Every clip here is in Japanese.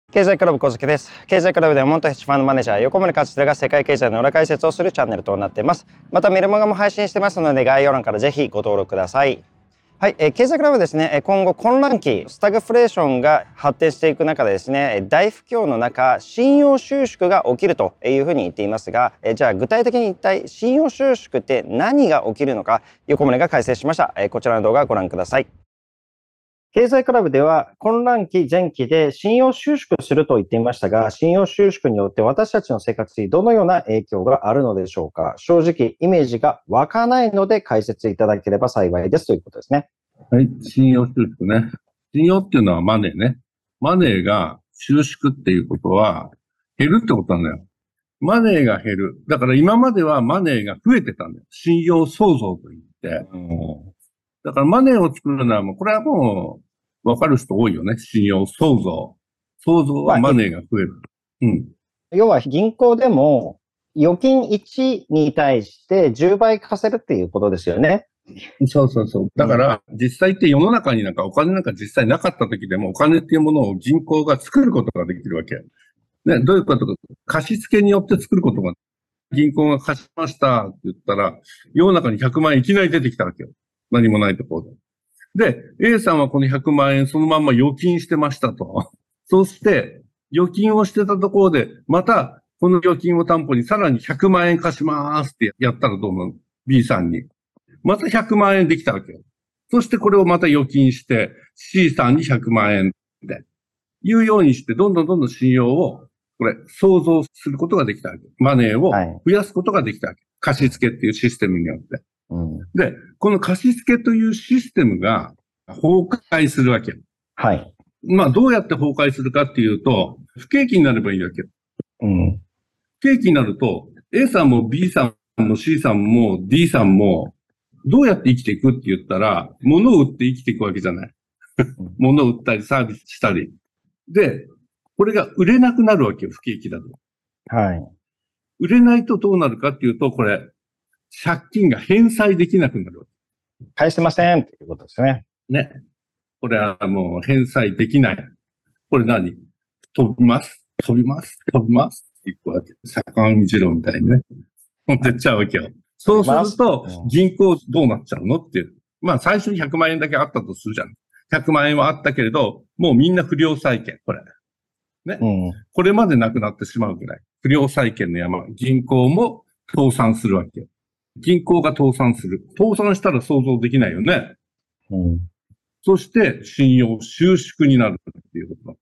経済クラブ小関です。経済クラブでは元ヘッジファンドマネージャー横森勝が世界経済の裏解説をするチャンネルとなっています。またメルマガも配信してますので概要欄からぜひご登録ください。はい、経済クラブですね、今後混乱期、スタグフレーションが発展していく中でですね、大不況の中、信用収縮が起きるというふうに言っていますが、じゃあ具体的に一体信用収縮って何が起きるのか、横森が解説しました。こちらの動画をご覧ください。経済クラブでは混乱期前期で信用収縮すると言っていましたが、信用収縮によって私たちの生活にどのような影響があるのでしょうか。正直イメージが湧かないので解説いただければ幸いですということですね。 はい、信用収縮ね。信用っていうのはマネーね。マネーが収縮っていうことは減るってことなんだよ。マネーが減る。だから今まではマネーが増えてたんだよ。信用創造と言って。だからマネーを作るのはこれはもう分かる人多いよね。信用創造。創造はマネーが増える。 要は銀行でも預金1に対して10倍貸せるっていうことですよね。 そう。だから実際って世の中にお金なんか実際なかった時でもお金っていうものを銀行が作ることができるわけ。ね、どういうことか。貸付によって作ることが、銀行が貸しましたって言ったら、世の中に100万円いきなり出てきたわけよ。何もないところで。で、A さんはこの100万円そのまんま預金してましたと。そして、預金をしてたところで、また、この預金を担保にさらに100万円貸しますってやったらどう思う？ B さんに。また100万円できたわけよ。そしてこれをまた預金して、C さんに100万円で。いうようにして、どんどん信用を、創造することができたわけ。マネーを増やすことができたわけ。貸付っていうシステムによって。で、この貸付というシステムが崩壊するわけ。 はい。 どうやって崩壊するかっていうと、不景気になればいいわけ。不景気になると、A さんも B さんも C さんも D さんも、どうやって生きていくって言ったら、物を売って生きていくわけじゃない。物を売ったりサービスしたり。で、これが売れなくなるわけよ、不景気だと。 はい。 売れないとどうなるかっていうと、借金が返済できなくなるわけ。 返せませんっていうことですね。 ね。これはもう返済できない。これ何？飛びますっていくわけ。坂上二郎みたいにね。持ってっちゃうわけよ。そうすると、銀行どうなっちゃうのっていう。最初に100万円だけあったとするじゃん。100万円はあったけれど、もうみんな不良債権、これ。ね。これまでなくなってしまうぐらい。不良債権の山。銀行も倒産するわけよ。銀行が倒産する。倒産したら想像できないよね。そして、信用収縮になるっていうこと。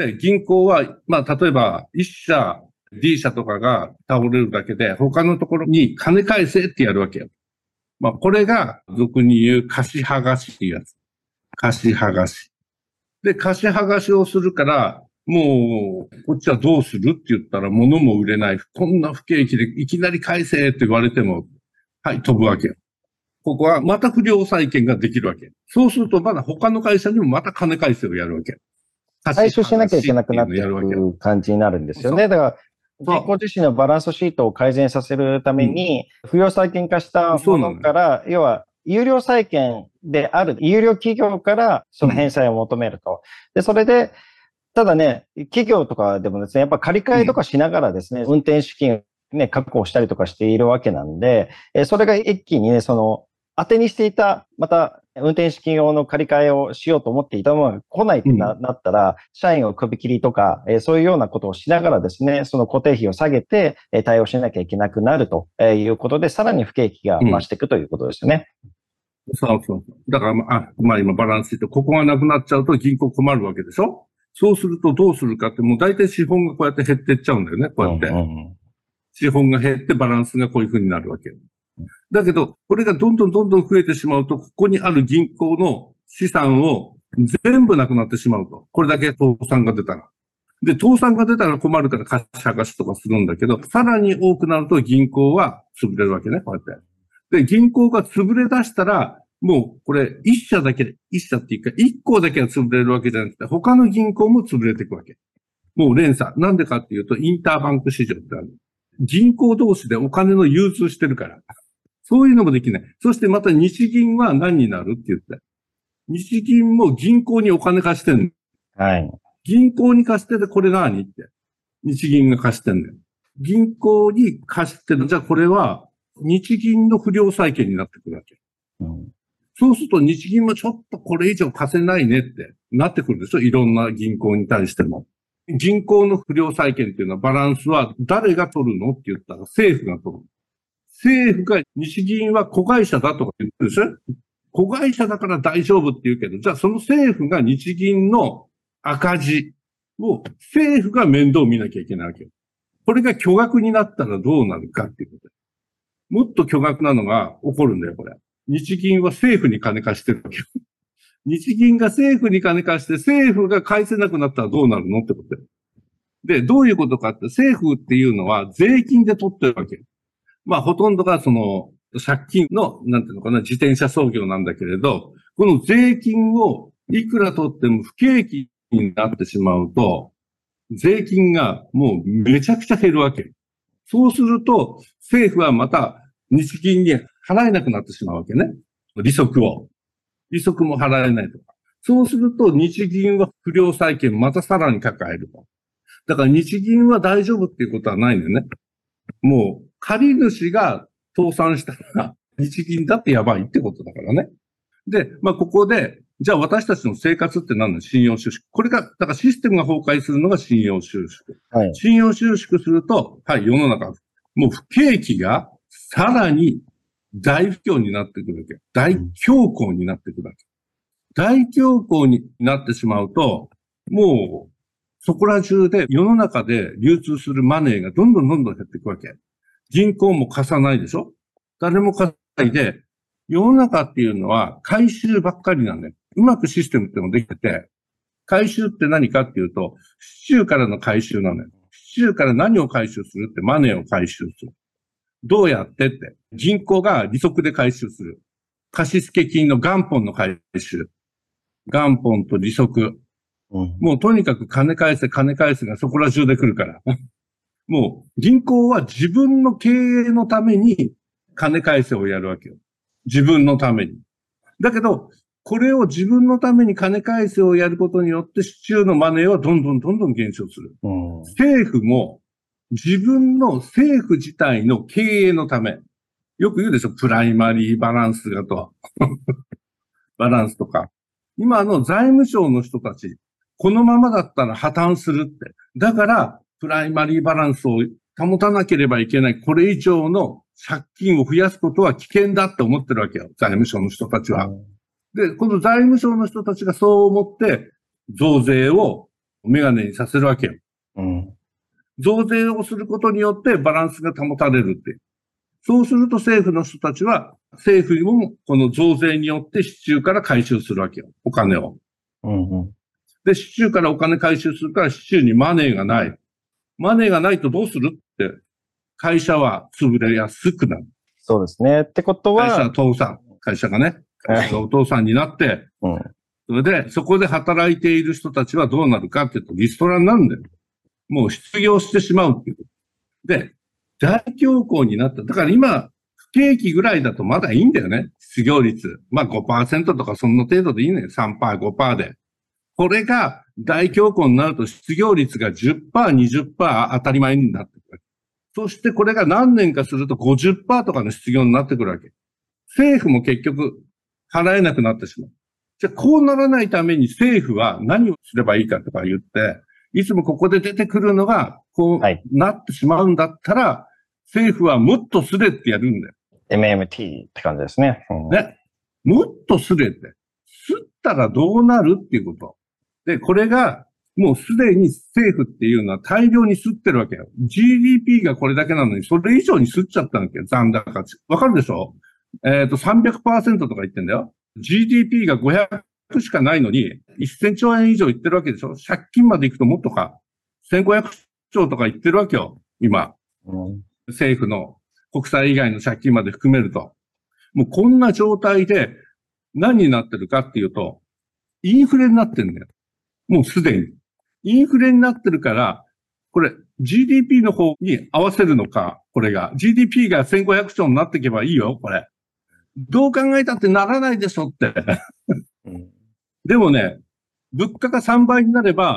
で、銀行は、例えば、1社、D 社とかが倒れるだけで、他のところに金返せってやるわけよ。これが、俗に言う貸し剥がしっていうやつ。貸し剥がし。で、貸し剥がしをするから、もう、こっちはどうするって言ったら、物も売れない。こんな不景気でいきなり返せって言われても、はい、飛ぶわけよ。ここはまた不良債権ができるわけ。そうすると、まだ他の会社にもまた金返せをやるわけ。 回収しなきゃいけなくなっていく感じになるんですよね。だから、銀行自身のバランスシートを改善させるために、不良債権化したものから、要は、有料債権である、有料企業からその返済を求めると。で、それで、ただね、企業とかでもですね、やっぱ借り換えとかしながらですね、運転資金ね、確保したりとかしているわけなんで、それが一気にね、当てにしていた、また、運転資金用の借り換えをしようと思っていたものが来ないってなったら、社員を首切りとか、そういうようなことをしながらですね、その固定費を下げて、対応しなきゃいけなくなるということで、さらに不景気が増していくということですよね。 そう。だから、今バランスシート、ここがなくなっちゃうと銀行困るわけでしょ？そうするとどうするかって、もう大体資本がこうやって減っていっちゃうんだよね、こうやって。資本が減ってバランスがこういう風になるわけ。だけど、これがどんどん増えてしまうと、ここにある銀行の資産を全部なくなってしまうと。これだけ倒産が出たら。で、倒産が出たら困るから貸し剥がしとかするんだけど、さらに多くなると銀行は潰れるわけね、こうやって。で、銀行が潰れ出したら、もうこれ一社っていうか、一行だけが潰れるわけじゃなくて、他の銀行も潰れていくわけ。もう連鎖。なんでかっていうと、インターバンク市場ってある。銀行同士でお金の融通してるから。そういうのもできない。そしてまた日銀は何になるって言って。日銀も銀行にお金貸してる。 はい。 銀行に貸しててこれ何って。日銀が貸してんのよ。銀行に貸してる。じゃあこれは日銀の不良債権になってくるわけ。そうすると日銀もちょっとこれ以上貸せないねってなってくるでしょ。いろんな銀行に対しても。銀行の不良債権っていうのはバランスは誰が取るのって言ったら政府が取る。政府が日銀は子会社だとか言ってるでしょ。子会社だから大丈夫って言うけど、じゃあその政府が日銀の赤字を政府が面倒見なきゃいけないわけよ。これが巨額になったらどうなるかっていうこと。もっと巨額なのが起こるんだよ、これ。日銀は政府に金貸してるわけよ。日銀が政府に金貸して政府が返せなくなったらどうなるのってことよ。で、どういうことかって、政府っていうのは税金で取ってるわけよ。まあ、ほとんどがその、借金の、なんていうのかな、自転車操業なんだけれど、この税金をいくら取っても不景気になってしまうと、税金がもうめちゃくちゃ減るわけ。そうすると、政府はまた日銀に払えなくなってしまうわけね。利息を。利息も払えないとか。そうすると日銀は不良債権またさらに抱えると。だから日銀は大丈夫っていうことはないんだよね。もう借り主が倒産したら日銀だってやばいってことだからね。で、まあここで、じゃあ私たちの生活って何なの？信用収縮。これが、だからシステムが崩壊するのが信用収縮。はい、信用収縮すると、はい、世の中、もう不景気がさらに大不況になってくるわけ。大恐慌になってくるわけ。大恐慌になってしまうと、もう、そこら中で世の中で流通するマネーがどんどん減っていくわけ。銀行も貸さないでしょ？誰も貸さないで、世の中っていうのは回収ばっかりなんだよ。うまくシステムってのもできてて、回収って何かっていうと、市中からの回収なのよ。市中から何を回収するってマネーを回収する。どうやってって、銀行が利息で回収する。貸付金の元本の回収。元本と利息。もうとにかく金返せがそこら中で来るから。もう銀行は自分の経営のために金返せをやるわけよ。自分のために。だけど、これを自分のために金返せをやることによって市中のマネーはどんどん減少する。政府も自分の政府自体の経営のため。よく言うでしょ、プライマリーバランスがと。バランスとか。今の財務省の人たち、このままだったら破綻するって。だから、プライマリーバランスを保たなければいけない。これ以上の借金を増やすことは危険だって思ってるわけよ。財務省の人たちは。で、この財務省の人たちがそう思って、増税をメガネにさせるわけよ。増税をすることによってバランスが保たれるって。そうすると政府の人たちは、政府もこの増税によって市中から回収するわけよ。お金を。で、市中からお金回収するから市中にマネーがない。マネーがないとどうするって、会社は潰れやすくなる。 そうですね。ってことは。 会社は倒産。会社がね。会社がお父さんになって、それで、そこで働いている人たちはどうなるかっていうと、リストラになるんだよ。もう失業してしまうっていう。で、大恐慌になった。だから今、不景気ぐらいだとまだいいんだよね。失業率。まあ 5% とかその程度でいいのよ。3%、5% で。これが大恐慌になると失業率が 10%、20% 当たり前になってくる。そしてこれが何年かすると 50% とかの失業になってくるわけ。政府も結局払えなくなってしまう。じゃあこうならないために政府は何をすればいいかとか言って、いつもここで出てくるのが、こうなってしまうんだったら、政府はもっとすれってやるんだよ。 MMT って感じですね。 ね。もっとすれって。すったらどうなるっていうこと。で、これが、もうすでに政府っていうのは大量に吸ってるわけよ。GDP がこれだけなのに、それ以上に吸っちゃったわけよ。残高値。わかるでしょ？300% とか言ってんだよ。GDP が500しかないのに、1000兆円以上言ってるわけでしょ？借金まで行くともっとか。1500兆とか言ってるわけよ。今。政府の国債以外の借金まで含めると。もうこんな状態で何になってるかっていうと、インフレになってるんだよ。もうすでに。インフレになってるから、これ GDP の方に合わせるのか、これが。GDP が1500兆になっていけばいいよ、これ。どう考えたってならないでしょって。でもね、物価が3倍になれば、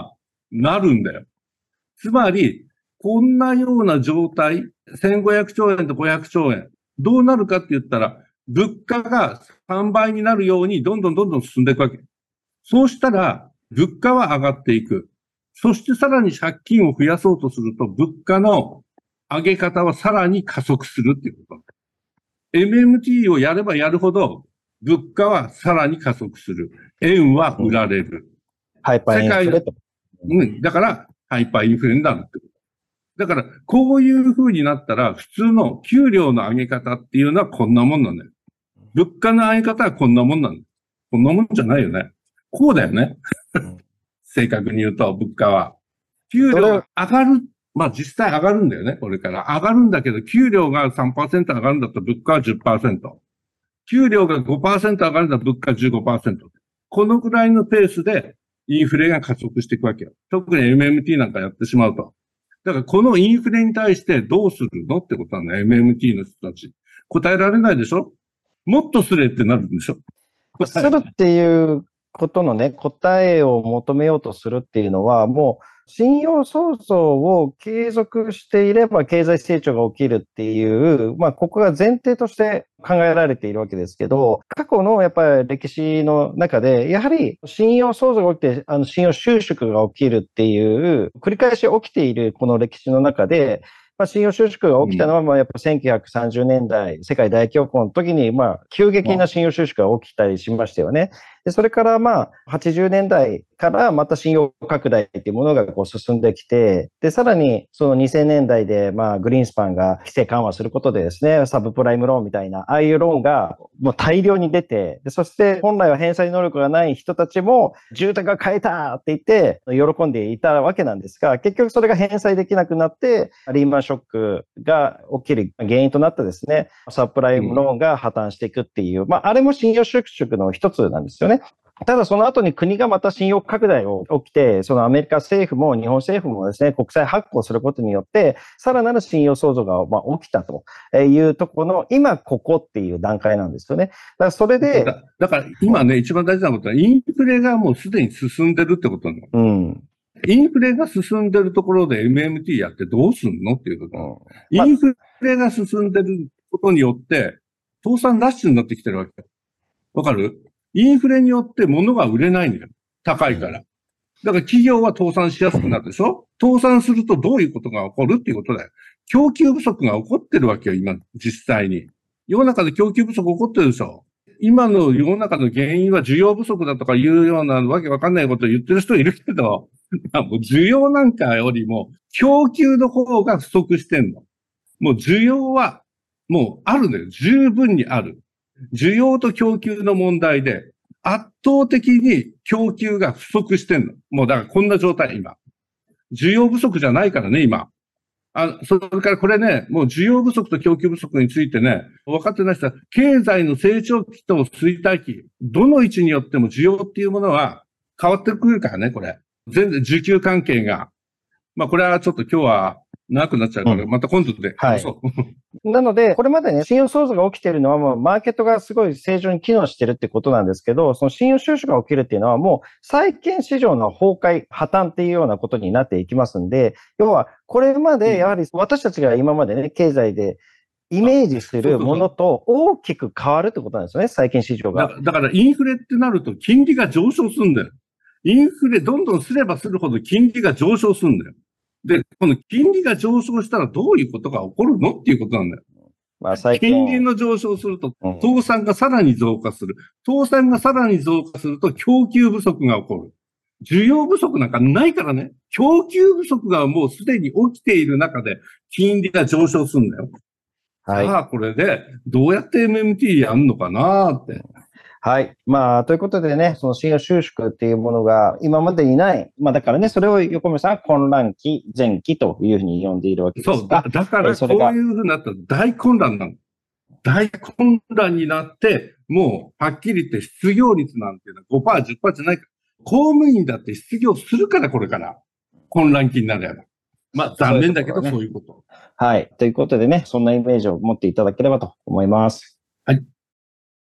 なるんだよ。つまり、こんなような状態、1500兆円と500兆円、どうなるかって言ったら、物価が3倍になるようにどんどん進んでいくわけ。そうしたら、物価は上がっていく。そしてさらに借金を増やそうとすると、物価の上げ方はさらに加速するっていうこと。MMT をやればやるほど、物価はさらに加速する。円は売られる。 ハイパーインフレと。 だから、ハイパーインフレになるってこと。だから、こういう風になったら、普通の給料の上げ方っていうのはこんなもんなんだよ。物価の上げ方はこんなもんなんだよ。こんなもんじゃないよね。こうだよね。正確に言うと、物価は。給料が上がる。まあ実際上がるんだよね、これから。上がるんだけど、給料が 3% 上がるんだったら物価は 10%。給料が 5% 上がるんだったら物価は 15%。このぐらいのペースでインフレが加速していくわけよ。特に MMT なんかやってしまうと。だからこのインフレに対してどうするのってことなんだよ、MMT の人たち。答えられないでしょ？もっとすれってなるんでしょ？ するっていうことのね、答えを求めようとするっていうのは、もう信用創造を継続していれば経済成長が起きるっていう、まあ、ここが前提として考えられているわけですけど、過去のやっぱり歴史の中で、やはり信用創造が起きて、信用収縮が起きるっていう、繰り返し起きているこの歴史の中で、まあ、信用収縮が起きたのは、まあ、やっぱ1930年代、世界大恐慌の時に、まあ、急激な信用収縮が起きたりしましたよね。で、それからまあ、80年代からまた信用拡大っていうものがこう進んできて、で、さらにその2000年代でまあ、グリーンスパンが規制緩和することでですね、サブプライムローンみたいな、ああいうローンがもう大量に出て、でそして本来は返済能力がない人たちも住宅が買えたって言って喜んでいたわけなんですが、結局それが返済できなくなって、リーマンショックが起きる原因となったですね、サブプライムローンが破綻していくっていう、まあ、あれも信用収縮の一つなんですよね。ただその後に国がまた信用拡大を起きて、そのアメリカ政府も日本政府もですね、国債発行することによって、さらなる信用創造が起きたというところの、今ここっていう段階なんですよね。だからそれで。 だから今ね、一番大事なことは、インフレがもうすでに進んでるってことなの。インフレが進んでるところで MMT やってどうすんのっていうこと。インフレが進んでることによって、倒産ラッシュになってきてるわけ。わかる？インフレによって物が売れないんだよ。高いから。だから企業は倒産しやすくなるでしょ？倒産するとどういうことが起こるっていうことだよ。供給不足が起こってるわけよ、今、実際に。世の中で供給不足起こってるでしょ？今の世の中の原因は需要不足だとかいうようなわけわかんないことを言ってる人いるけど、もう需要なんかよりも供給の方が不足してんの。もう需要はもうあるのよ。十分にある。需要と供給の問題で圧倒的に供給が不足してんの。もうだからこんな状態今。需要不足じゃないからね、今。それからこれね、もう需要不足と供給不足についてね、分かってない人は、経済の成長期と衰退期、どの位置によっても需要っていうものは変わってくるからね、これ。全然需給関係が。まあこれはちょっと今日は長くなっちゃうから、また今度で。 はい。なので、これまでね、信用創造が起きているのは、もうマーケットがすごい正常に機能してるってことなんですけど、その信用収縮が起きるっていうのは、もう債券市場の崩壊、破綻っていうようなことになっていきますんで、要は、これまで、やはり私たちが今までね、経済でイメージするものと大きく変わるってことなんですよね、債券市場が。 だからインフレってなると金利が上昇するんだよ。インフレどんどんすればするほど金利が上昇するんだよ。で、この金利が上昇したらどういうことが起こるのっていうことなんだよ。まあ、金利の上昇すると、倒産がさらに増加する。倒産がさらに増加すると、供給不足が起こる。需要不足なんかないからね。供給不足がもうすでに起きている中で、金利が上昇するんだよ。はい。さあ、これで、どうやって MMT やんのかなって。 はい。まあ、ということでね、その信用収縮っていうものが今までにない。まあ、だからね、それを横目さんは混乱期、前期というふうに呼んでいるわけですが。 そう。だから、こういうふうになったら大混乱なの。大混乱になって、もう、はっきり言って失業率なんていうのは 5%、10% じゃないから。公務員だって失業するから、これから。混乱期になるやろ。まあ、残念だけど、そういうこと。 はい。ということでね、そんなイメージを持っていただければと思います。 はい。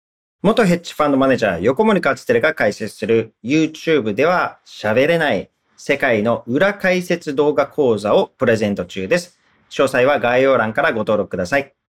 元ヘッジファンドマネージャー横森勝輝が解説する YouTube では喋れない世界の裏解説動画講座をプレゼント中です。詳細は概要欄からご登録ください。